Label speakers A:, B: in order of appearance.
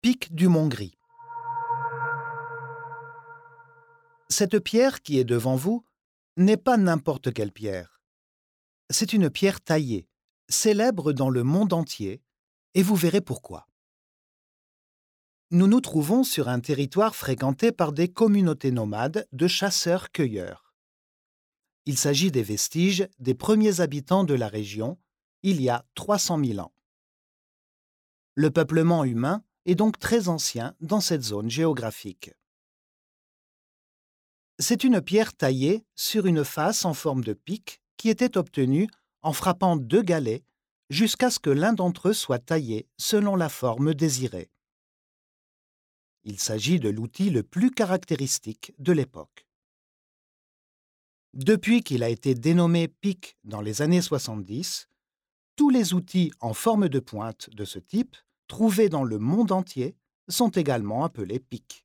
A: pic du Mont-Gris. Cette pierre qui est devant vous n'est pas n'importe quelle pierre. C'est une pierre taillée, célèbre dans le monde entier, et vous verrez pourquoi. Nous nous trouvons sur un territoire fréquenté par des communautés nomades de chasseurs-cueilleurs. Il s'agit des vestiges des premiers habitants de la région, il y a 300 000 ans. Le peuplement humain est donc très ancien dans cette zone géographique. C'est une pierre taillée sur une face en forme de pic qui était obtenue en frappant 2 galets jusqu'à ce que l'un d'entre eux soit taillé selon la forme désirée. Il s'agit de l'outil le plus caractéristique de l'époque. Depuis qu'il a été dénommé pic dans les années 70, tous les outils en forme de pointe de ce type, trouvés dans le monde entier, sont également appelés pics.